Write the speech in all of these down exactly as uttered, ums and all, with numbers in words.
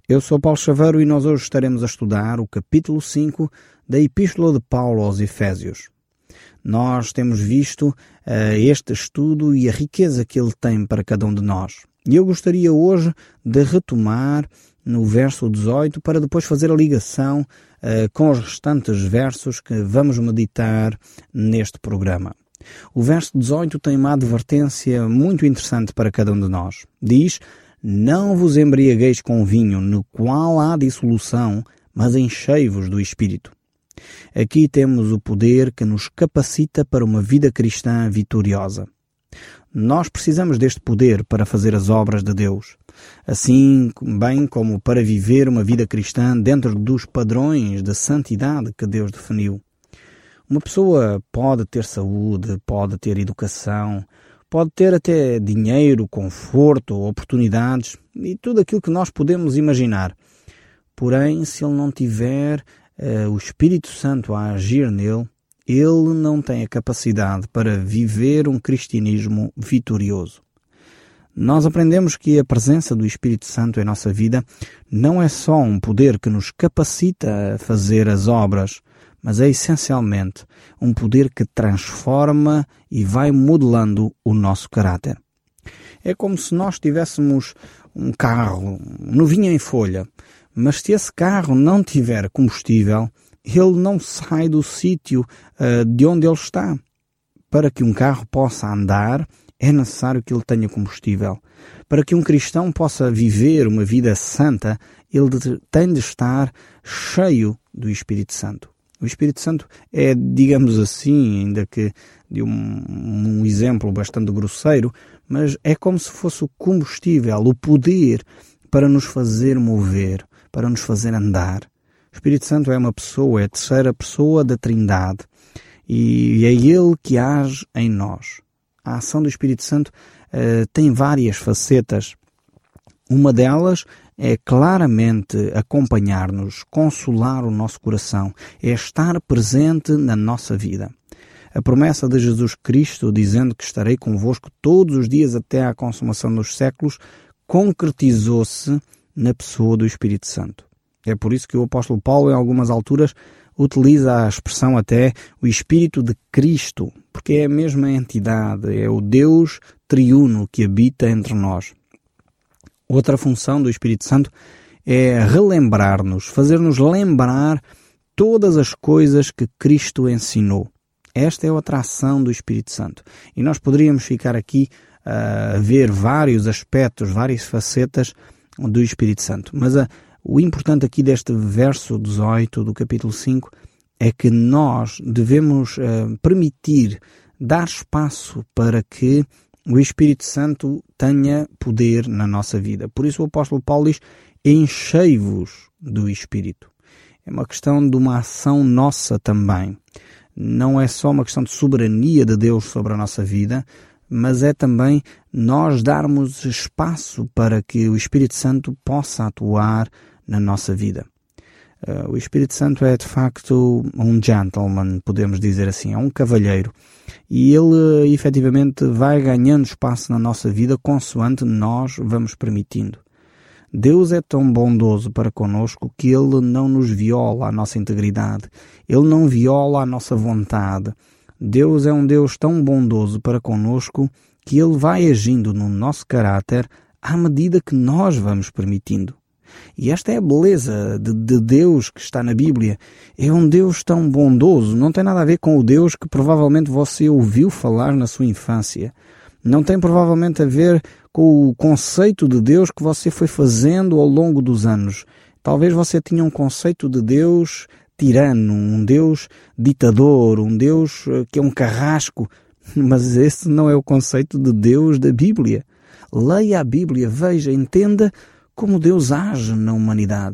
Eu sou Paulo Chaveiro e nós hoje estaremos a estudar o capítulo cinco da Epístola de Paulo aos Efésios. Nós temos visto uh, este estudo e a riqueza que ele tem para cada um de nós. E eu gostaria hoje de retomar no verso dezoito para depois fazer a ligação uh, com os restantes versos que vamos meditar neste programa. O verso dezoito tem uma advertência muito interessante para cada um de nós. Diz: não vos embriagueis com vinho, no qual há dissolução, mas enchei-vos do Espírito. Aqui temos o poder que nos capacita para uma vida cristã vitoriosa. Nós precisamos deste poder para fazer as obras de Deus, assim bem como para viver uma vida cristã dentro dos padrões de santidade que Deus definiu. Uma pessoa pode ter saúde, pode ter educação, pode ter até dinheiro, conforto, oportunidades e tudo aquilo que nós podemos imaginar. Porém, se ele não tiver uh, o Espírito Santo a agir nele, ele não tem a capacidade para viver um cristianismo vitorioso. Nós aprendemos que a presença do Espírito Santo em nossa vida não é só um poder que nos capacita a fazer as obras, mas é essencialmente um poder que transforma e vai modelando o nosso caráter. É como se nós tivéssemos um carro novinho em folha, mas se esse carro não tiver combustível, ele não sai do sítio uh, de onde ele está. Para que um carro possa andar, é necessário que ele tenha combustível. Para que um cristão possa viver uma vida santa, ele tem de estar cheio do Espírito Santo. O Espírito Santo é, digamos assim, ainda que de um, um exemplo bastante grosseiro, mas é como se fosse o combustível, o poder para nos fazer mover, para nos fazer andar. O Espírito Santo é uma pessoa, é a terceira pessoa da Trindade e é Ele que age em nós. A ação do Espírito Santo uh, tem várias facetas. Uma delas é claramente acompanhar-nos, consolar o nosso coração, é estar presente na nossa vida. A promessa de Jesus Cristo, dizendo que estarei convosco todos os dias até à consumação dos séculos, concretizou-se na pessoa do Espírito Santo. É por isso que o apóstolo Paulo, em algumas alturas, utiliza a expressão até o Espírito de Cristo, porque é a mesma entidade, é o Deus triuno que habita entre nós. Outra função do Espírito Santo é relembrar-nos, fazer-nos lembrar todas as coisas que Cristo ensinou. Esta é outra ação do Espírito Santo. E nós poderíamos ficar aqui uh, a ver vários aspectos, várias facetas do Espírito Santo. Mas uh, o importante aqui deste verso dezoito do capítulo cinco é que nós devemos uh, permitir, dar espaço para que o Espírito Santo tenha poder na nossa vida. Por isso o apóstolo Paulo diz: enchei-vos do Espírito. É uma questão de uma ação nossa também. Não é só uma questão de soberania de Deus sobre a nossa vida, mas é também nós darmos espaço para que o Espírito Santo possa atuar na nossa vida. Uh, o Espírito Santo é de facto um gentleman, podemos dizer assim, é um cavalheiro. E ele uh, efetivamente vai ganhando espaço na nossa vida consoante nós vamos permitindo. Deus é tão bondoso para connosco que Ele não nos viola a nossa integridade. Ele não viola a nossa vontade. Deus é um Deus tão bondoso para connosco que Ele vai agindo no nosso caráter à medida que nós vamos permitindo. E esta é a beleza de, de Deus que está na Bíblia. É um Deus tão bondoso. Não tem nada a ver com o Deus que provavelmente você ouviu falar na sua infância. Não tem provavelmente a ver com o conceito de Deus que você foi fazendo ao longo dos anos. Talvez você tinha um conceito de Deus tirano, um Deus ditador, um Deus que é um carrasco. Mas esse não é o conceito de Deus da Bíblia. Leia a Bíblia, veja, entenda como Deus age na humanidade.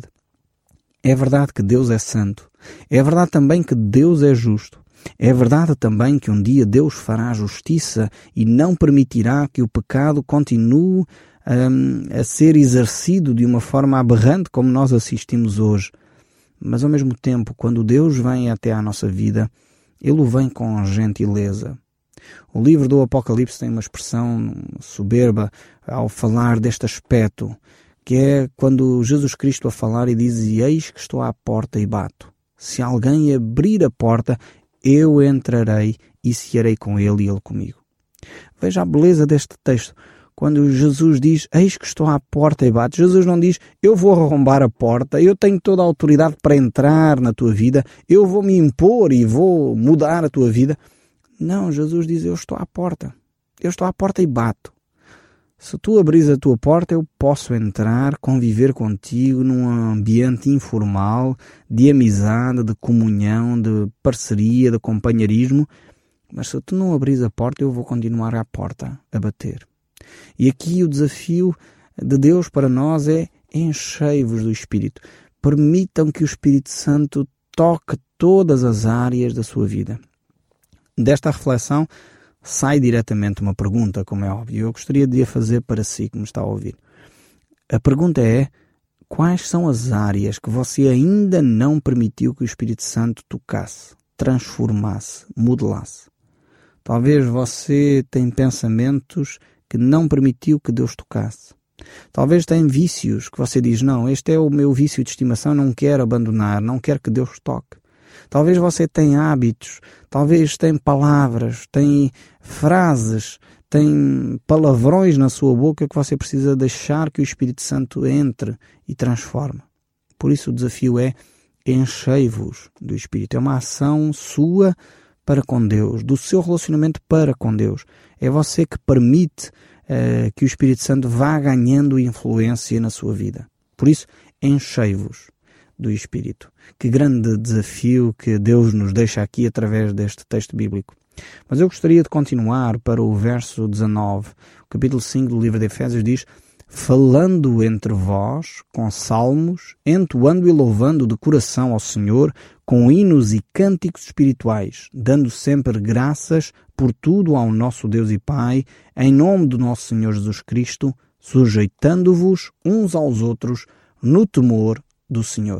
É verdade que Deus é santo. É verdade também que Deus é justo. É verdade também que um dia Deus fará justiça e não permitirá que o pecado continue um, a ser exercido de uma forma aberrante como nós assistimos hoje. Mas ao mesmo tempo, quando Deus vem até à nossa vida, Ele o vem com gentileza. O livro do Apocalipse tem uma expressão soberba ao falar deste aspecto, que é quando Jesus Cristo a falar e diz: eis que estou à porta e bato. Se alguém abrir a porta, eu entrarei e cearei com ele e ele comigo. Veja a beleza deste texto. Quando Jesus diz: eis que estou à porta e bato, Jesus não diz: eu vou arrombar a porta, eu tenho toda a autoridade para entrar na tua vida, eu vou me impor e vou mudar a tua vida. Não, Jesus diz: eu estou à porta. Eu estou à porta e bato. Se tu abris a tua porta, eu posso entrar, conviver contigo num ambiente informal, de amizade, de comunhão, de parceria, de companheirismo. Mas se tu não abris a porta, eu vou continuar à porta a bater. E aqui o desafio de Deus para nós é: enchei-vos do Espírito. Permitam que o Espírito Santo toque todas as áreas da sua vida. Desta reflexão sai diretamente uma pergunta, como é óbvio. Eu gostaria de a fazer para si que me está a ouvir. A pergunta é: quais são as áreas que você ainda não permitiu que o Espírito Santo tocasse, transformasse, modelasse? Talvez você tenha pensamentos que não permitiu que Deus tocasse. Talvez tenha vícios que você diz: não, este é o meu vício de estimação, não quero abandonar, não quero que Deus toque. Talvez você tenha hábitos, talvez tenha palavras, tenha frases, tenha palavrões na sua boca que você precisa deixar que o Espírito Santo entre e transforme. Por isso o desafio é: enchei-vos do Espírito. É uma ação sua para com Deus, do seu relacionamento para com Deus. É você que permite uh, que o Espírito Santo vá ganhando influência na sua vida. Por isso, enchei-vos do Espírito. Que grande desafio que Deus nos deixa aqui através deste texto bíblico. Mas eu gostaria de continuar para o verso dezanove. O capítulo cinco do livro de Efésios diz: falando entre vós com salmos, entoando e louvando de coração ao Senhor, com hinos e cânticos espirituais, dando sempre graças por tudo ao nosso Deus e Pai, em nome do nosso Senhor Jesus Cristo, sujeitando-vos uns aos outros no temor do Senhor.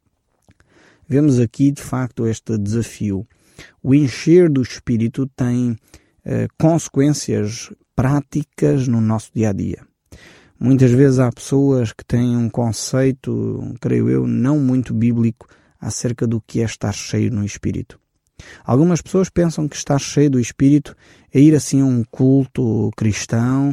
Vemos aqui, de facto, este desafio. O encher do Espírito tem eh, consequências práticas no nosso dia-a-dia. Muitas vezes há pessoas que têm um conceito, creio eu, não muito bíblico acerca do que é estar cheio no Espírito. Algumas pessoas pensam que estar cheio do Espírito é ir assim a um culto cristão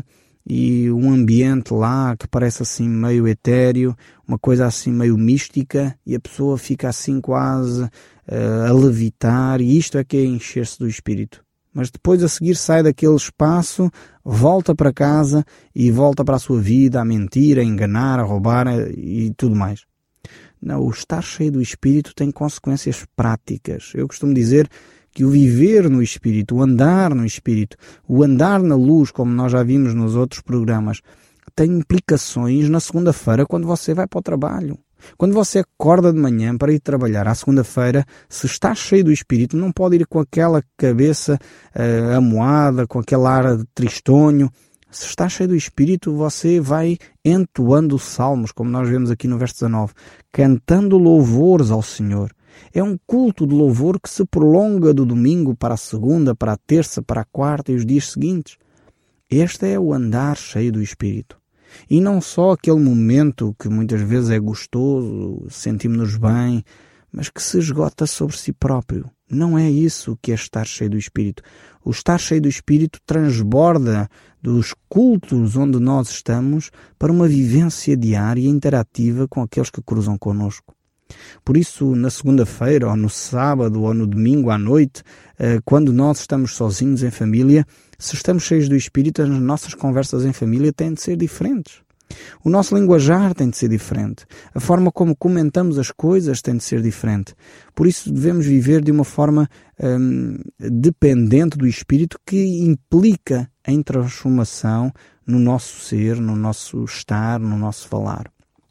e um ambiente lá que parece assim meio etéreo, uma coisa assim meio mística, e a pessoa fica assim quase uh, a levitar, e isto é que é encher-se do Espírito. Mas depois a seguir sai daquele espaço, volta para casa e volta para a sua vida a mentir, a enganar, a roubar e tudo mais. Não, o estar cheio do Espírito tem consequências práticas. Eu costumo dizer que o viver no Espírito, o andar no Espírito, o andar na luz, como nós já vimos nos outros programas, tem implicações na segunda-feira quando você vai para o trabalho. Quando você acorda de manhã para ir trabalhar à segunda-feira, se está cheio do Espírito, não pode ir com aquela cabeça uh, amoada, com aquele ar de tristonho. Se está cheio do Espírito, você vai entoando salmos, como nós vemos aqui no verso dezanove, cantando louvores ao Senhor. É um culto de louvor que se prolonga do domingo para a segunda, para a terça, para a quarta e os dias seguintes. Este é o andar cheio do Espírito. E não só aquele momento que muitas vezes é gostoso, sentimos-nos bem, mas que se esgota sobre si próprio. Não é isso que é estar cheio do Espírito. O estar cheio do Espírito transborda dos cultos onde nós estamos para uma vivência diária e interativa com aqueles que cruzam connosco. Por isso, na segunda-feira, ou no sábado, ou no domingo à noite, quando nós estamos sozinhos em família, se estamos cheios do Espírito, as nossas conversas em família têm de ser diferentes. O nosso linguajar tem de ser diferente. A forma como comentamos as coisas tem de ser diferente. Por isso devemos viver de uma forma hum, dependente do Espírito, que implica em transformação no nosso ser, no nosso estar, no nosso falar.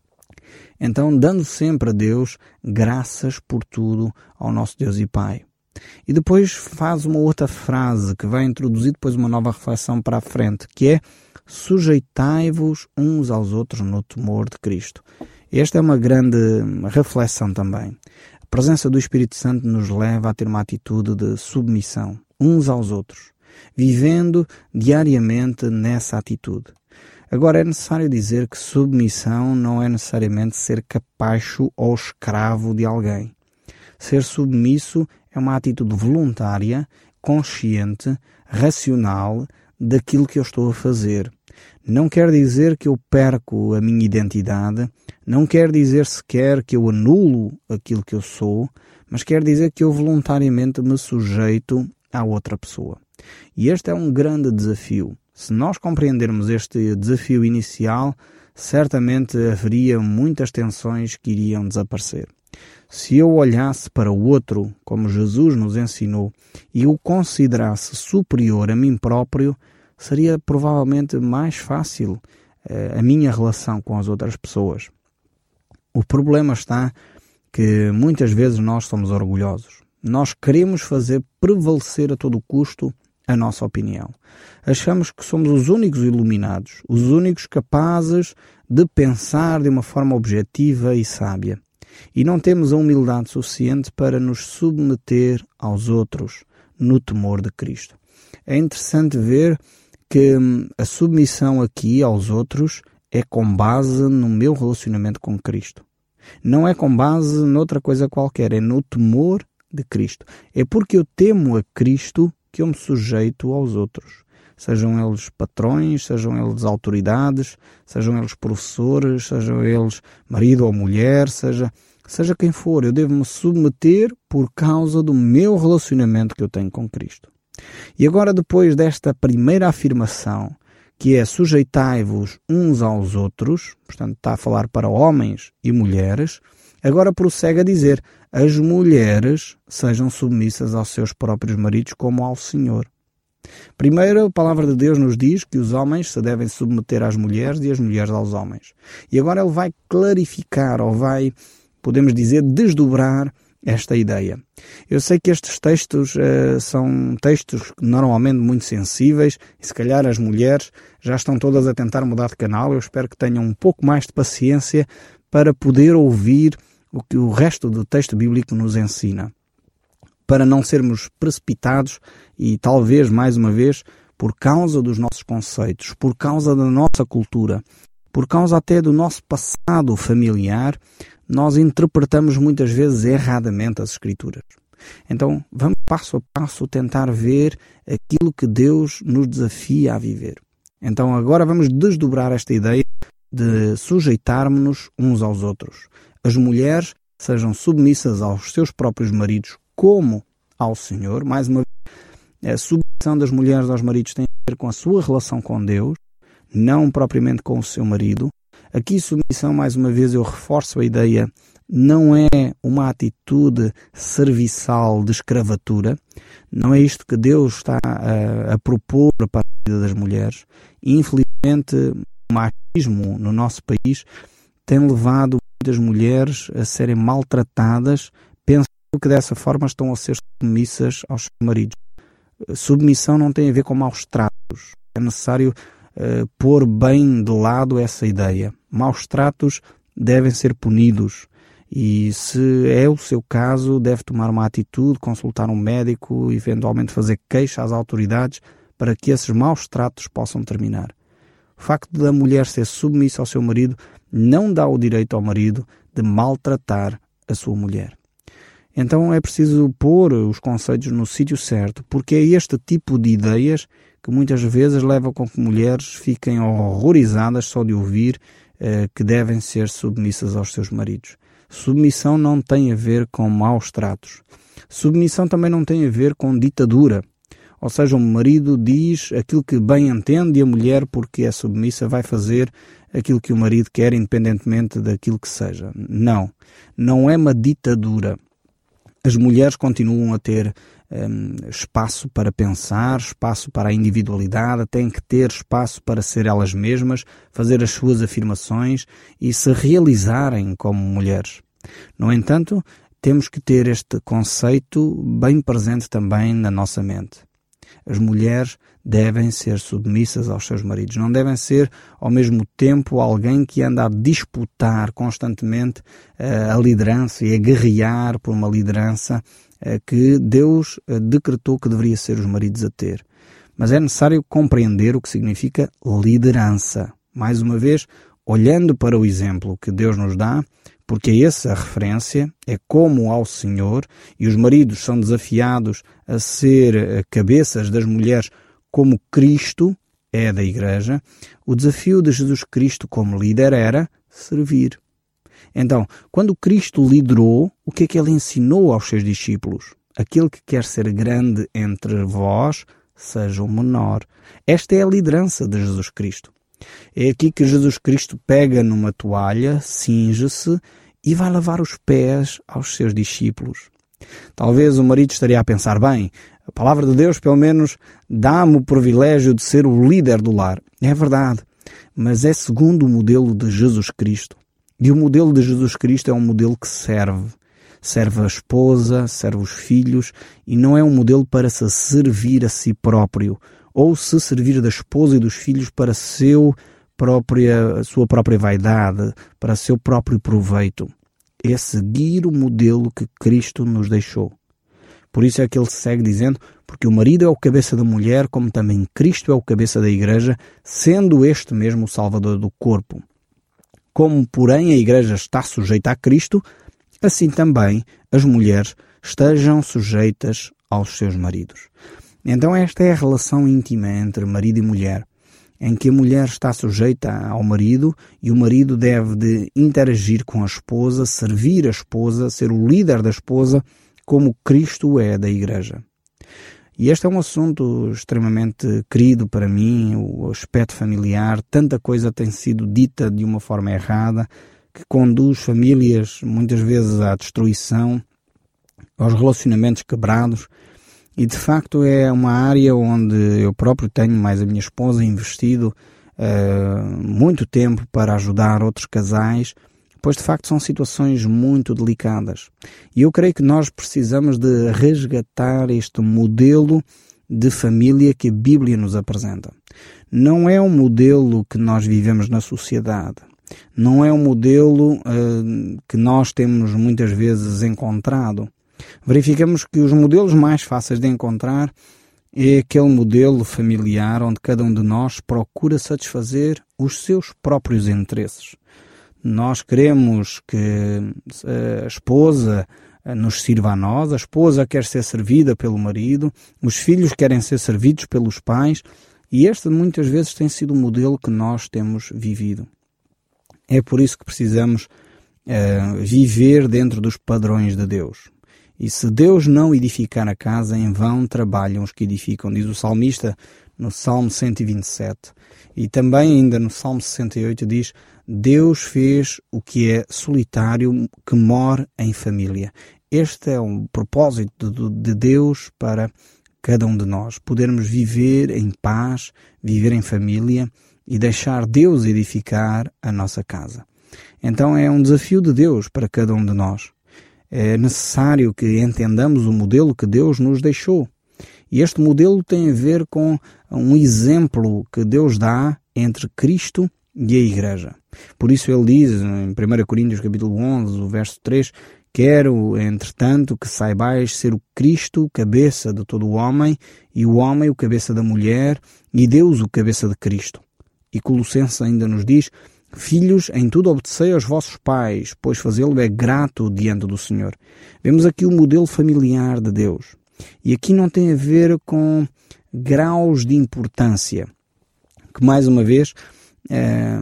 Então, dando sempre a Deus graças por tudo ao nosso Deus e Pai. E depois faz uma outra frase que vai introduzir depois uma nova reflexão para a frente, que é: sujeitai-vos uns aos outros no temor de Cristo. Esta é uma grande reflexão também. A presença do Espírito Santo nos leva a ter uma atitude de submissão uns aos outros, vivendo diariamente nessa atitude. Agora, é necessário dizer que submissão não é necessariamente ser capacho ou escravo de alguém. Ser submisso é uma atitude voluntária, consciente, racional daquilo que eu estou a fazer. Não quer dizer que eu perco a minha identidade, não quer dizer sequer que eu anulo aquilo que eu sou, mas quer dizer que eu voluntariamente me sujeito à outra pessoa. E este é um grande desafio. Se nós compreendermos este desafio inicial, certamente haveria muitas tensões que iriam desaparecer. Se eu olhasse para o outro, como Jesus nos ensinou, e o considerasse superior a mim próprio, seria provavelmente mais fácil eh, a minha relação com as outras pessoas. O problema está que muitas vezes nós somos orgulhosos. Nós queremos fazer prevalecer a todo custo a nossa opinião. Achamos que somos os únicos iluminados, os únicos capazes de pensar de uma forma objetiva e sábia. E não temos a humildade suficiente para nos submeter aos outros no temor de Cristo. É interessante ver que a submissão aqui aos outros é com base no meu relacionamento com Cristo. Não é com base noutra coisa qualquer, é no temor de Cristo. É porque eu temo a Cristo que eu me sujeito aos outros. Sejam eles patrões, sejam eles autoridades, sejam eles professores, sejam eles marido ou mulher, seja, seja quem for, eu devo me submeter por causa do meu relacionamento que eu tenho com Cristo. E agora, depois desta primeira afirmação, que é sujeitai-vos uns aos outros, portanto está a falar para homens e mulheres, agora prossegue a dizer, as mulheres sejam submissas aos seus próprios maridos como ao Senhor. Primeiro, a palavra de Deus nos diz que os homens se devem submeter às mulheres e as mulheres aos homens. E agora ele vai clarificar, ou vai, podemos dizer, desdobrar esta ideia. Eu sei que estes textos uh, são textos normalmente muito sensíveis e se calhar as mulheres já estão todas a tentar mudar de canal. Eu espero que tenham um pouco mais de paciência para poder ouvir o que o resto do texto bíblico nos ensina. Para não sermos precipitados e talvez, mais uma vez, por causa dos nossos conceitos, por causa da nossa cultura, por causa até do nosso passado familiar, nós interpretamos muitas vezes erradamente as Escrituras. Então, vamos passo a passo tentar ver aquilo que Deus nos desafia a viver. Então, agora vamos desdobrar esta ideia de sujeitarmos-nos uns aos outros. As mulheres sejam submissas aos seus próprios maridos como ao Senhor. Mais uma vez, a submissão das mulheres aos maridos tem a ver com a sua relação com Deus, não propriamente com o seu marido. Aqui, submissão, mais uma vez, eu reforço a ideia, não é uma atitude serviçal de escravatura. Não é isto que Deus está a, a propor para a vida das mulheres. Infelizmente, o machismo no nosso país tem levado muitas mulheres a serem maltratadas, pensando que dessa forma estão a ser submissas aos seus maridos. Submissão não tem a ver com maus tratos. É necessário uh, pôr bem de lado essa ideia. Maus tratos devem ser punidos e, se é o seu caso, deve tomar uma atitude, consultar um médico, eventualmente fazer queixa às autoridades para que esses maus tratos possam terminar. O facto da mulher ser submissa ao seu marido não dá o direito ao marido de maltratar a sua mulher. Então é preciso pôr os conceitos no sítio certo, porque é este tipo de ideias que muitas vezes levam com que mulheres fiquem horrorizadas só de ouvir eh, que devem ser submissas aos seus maridos. Submissão não tem a ver com maus tratos. Submissão também não tem a ver com ditadura. Ou seja, o marido diz aquilo que bem entende e a mulher, porque é submissa, vai fazer aquilo que o marido quer, independentemente daquilo que seja. Não, não é uma ditadura. As mulheres continuam a ter um, espaço para pensar, espaço para a individualidade, têm que ter espaço para ser elas mesmas, fazer as suas afirmações e se realizarem como mulheres. No entanto, temos que ter este conceito bem presente também na nossa mente. As mulheres devem ser submissas aos seus maridos. Não devem ser, ao mesmo tempo, alguém que anda a disputar constantemente uh, a liderança e a guerrear por uma liderança uh, que Deus uh, decretou que deveria ser os maridos a ter. Mas é necessário compreender o que significa liderança. Mais uma vez, olhando para o exemplo que Deus nos dá, porque é essa a referência, é como ao Senhor, e os maridos são desafiados a ser cabeças das mulheres como Cristo é da Igreja, o desafio de Jesus Cristo como líder era servir. Então, quando Cristo liderou, o que é que ele ensinou aos seus discípulos? Aquele que quer ser grande entre vós, seja o menor. Esta é a liderança de Jesus Cristo. É aqui que Jesus Cristo pega numa toalha, cinge-se e vai lavar os pés aos seus discípulos. Talvez o marido estaria a pensar, bem, a palavra de Deus pelo menos dá-me o privilégio de ser o líder do lar. É verdade, mas é segundo o modelo de Jesus Cristo. E o modelo de Jesus Cristo é um modelo que serve. Serve a esposa, serve os filhos, e não é um modelo para se servir a si próprio, ou se servir da esposa e dos filhos para seu própria, a sua própria vaidade, para seu próprio proveito. É seguir o modelo que Cristo nos deixou. Por isso é que ele segue dizendo, porque o marido é o cabeça da mulher, como também Cristo é o cabeça da Igreja, sendo este mesmo o Salvador do corpo. Como, porém, a Igreja está sujeita a Cristo, assim também as mulheres estejam sujeitas aos seus maridos. Então esta é a relação íntima entre marido e mulher, em que a mulher está sujeita ao marido e o marido deve de interagir com a esposa, servir a esposa, ser o líder da esposa, como Cristo é da Igreja. E este é um assunto extremamente querido para mim, o aspecto familiar. Tanta coisa tem sido dita de uma forma errada, que conduz famílias muitas vezes à destruição, aos relacionamentos quebrados. E de facto é uma área onde eu próprio tenho, mais a minha esposa, investido uh, muito tempo para ajudar outros casais, pois de facto são situações muito delicadas. E eu creio que nós precisamos de resgatar este modelo de família que a Bíblia nos apresenta. Não é um modelo que nós vivemos na sociedade. Não é um modelo uh, que nós temos muitas vezes encontrado. Verificamos que os modelos mais fáceis de encontrar é aquele modelo familiar onde cada um de nós procura satisfazer os seus próprios interesses. Nós queremos que a esposa nos sirva a nós, a esposa quer ser servida pelo marido, os filhos querem ser servidos pelos pais, e este muitas vezes tem sido o modelo que nós temos vivido. É por isso que precisamos uh, viver dentro dos padrões de Deus. E se Deus não edificar a casa, em vão trabalham os que edificam, diz o salmista no Salmo cento e vinte e sete. E também ainda no Salmo sessenta e oito diz, Deus fez o que é solitário, que mora em família. Este é um propósito de Deus para cada um de nós, podermos viver em paz, viver em família e deixar Deus edificar a nossa casa. Então é um desafio de Deus para cada um de nós. É necessário que entendamos o modelo que Deus nos deixou. E este modelo tem a ver com um exemplo que Deus dá entre Cristo e a Igreja. Por isso ele diz em primeira Coríntios capítulo onze, o verso três, quero, entretanto, que saibais ser o Cristo cabeça de todo o homem, e o homem o cabeça da mulher, e Deus o cabeça de Cristo. E Colossenses ainda nos diz, filhos, em tudo obedecei aos vossos pais, pois fazê-lo é grato diante do Senhor. Vemos aqui o modelo familiar de Deus. E aqui não tem a ver com graus de importância, que mais uma vez é,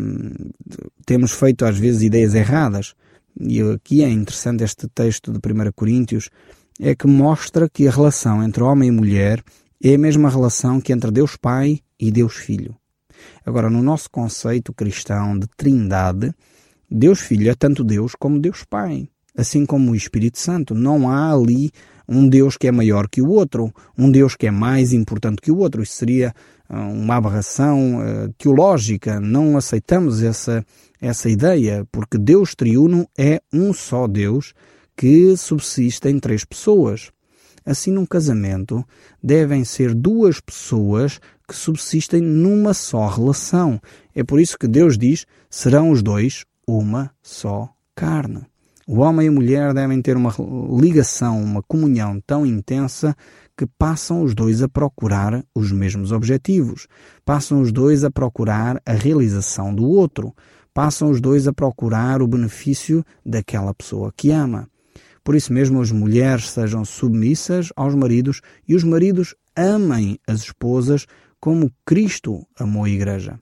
temos feito às vezes ideias erradas. E aqui é interessante este texto de primeira Coríntios, é que mostra que a relação entre homem e mulher é a mesma relação que entre Deus Pai e Deus Filho. Agora, no nosso conceito cristão de trindade, Deus Filho é tanto Deus como Deus Pai, assim como o Espírito Santo. Não há ali um Deus que é maior que o outro, um Deus que é mais importante que o outro. Isso seria uma aberração uh, teológica. Não aceitamos essa, essa ideia, porque Deus triuno é um só Deus que subsiste em três pessoas. Assim, num casamento, devem ser duas pessoas que subsistem numa só relação. É por isso que Deus diz, serão os dois uma só carne. O homem e a mulher devem ter uma ligação, uma comunhão tão intensa que passam os dois a procurar os mesmos objetivos, passam os dois a procurar a realização do outro, passam os dois a procurar o benefício daquela pessoa que ama. Por isso mesmo as mulheres sejam submissas aos maridos e os maridos amem as esposas como Cristo amou a Igreja.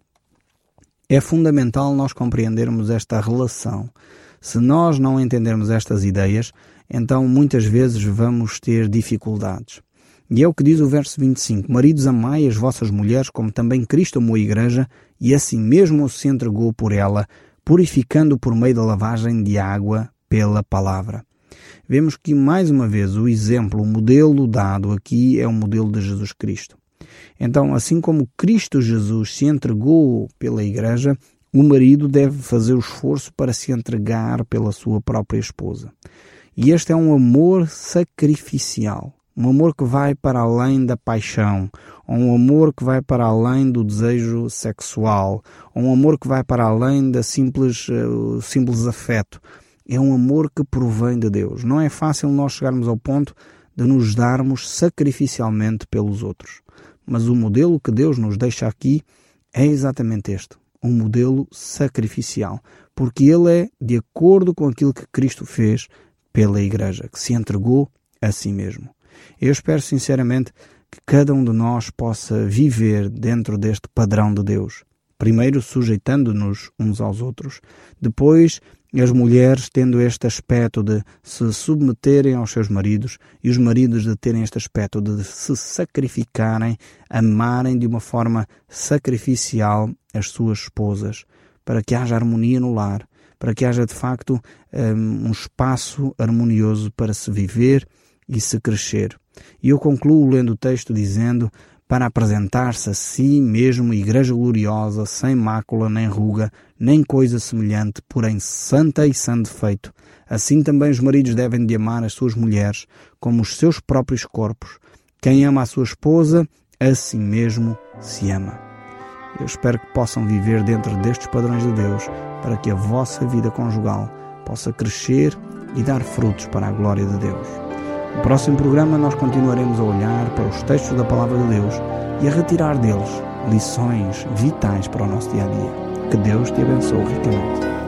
É fundamental nós compreendermos esta relação. Se nós não entendermos estas ideias, então muitas vezes vamos ter dificuldades. E é o que diz o verso vinte e cinco. Maridos, amai as vossas mulheres como também Cristo amou a Igreja e assim mesmo se entregou por ela, purificando por meio da lavagem de água pela palavra. Vemos que, mais uma vez, o exemplo, o modelo dado aqui é o modelo de Jesus Cristo. Então, assim como Cristo Jesus se entregou pela Igreja, o marido deve fazer o esforço para se entregar pela sua própria esposa. E este é um amor sacrificial, um amor que vai para além da paixão, um amor que vai para além do desejo sexual, um amor que vai para além da simples, uh, simples afeto. É um amor que provém de Deus. Não é fácil nós chegarmos ao ponto de nos darmos sacrificialmente pelos outros. Mas o modelo que Deus nos deixa aqui é exatamente este. Um modelo sacrificial. Porque ele é de acordo com aquilo que Cristo fez pela Igreja, que se entregou a si mesmo. Eu espero sinceramente que cada um de nós possa viver dentro deste padrão de Deus. Primeiro sujeitando-nos uns aos outros. Depois as mulheres tendo este aspecto de se submeterem aos seus maridos e os maridos de terem este aspecto de se sacrificarem, amarem de uma forma sacrificial as suas esposas, para que haja harmonia no lar, para que haja de facto um, um espaço harmonioso para se viver e se crescer. E eu concluo lendo o texto dizendo: para apresentar-se a si mesmo igreja gloriosa, sem mácula, nem ruga, nem coisa semelhante, porém santa e sem defeito. Assim também os maridos devem de amar as suas mulheres como os seus próprios corpos. Quem ama a sua esposa, a si mesmo se ama. Eu espero que possam viver dentro destes padrões de Deus, para que a vossa vida conjugal possa crescer e dar frutos para a glória de Deus. No próximo programa nós continuaremos a olhar para os textos da Palavra de Deus e a retirar deles lições vitais para o nosso dia-a-dia. Que Deus te abençoe ricamente.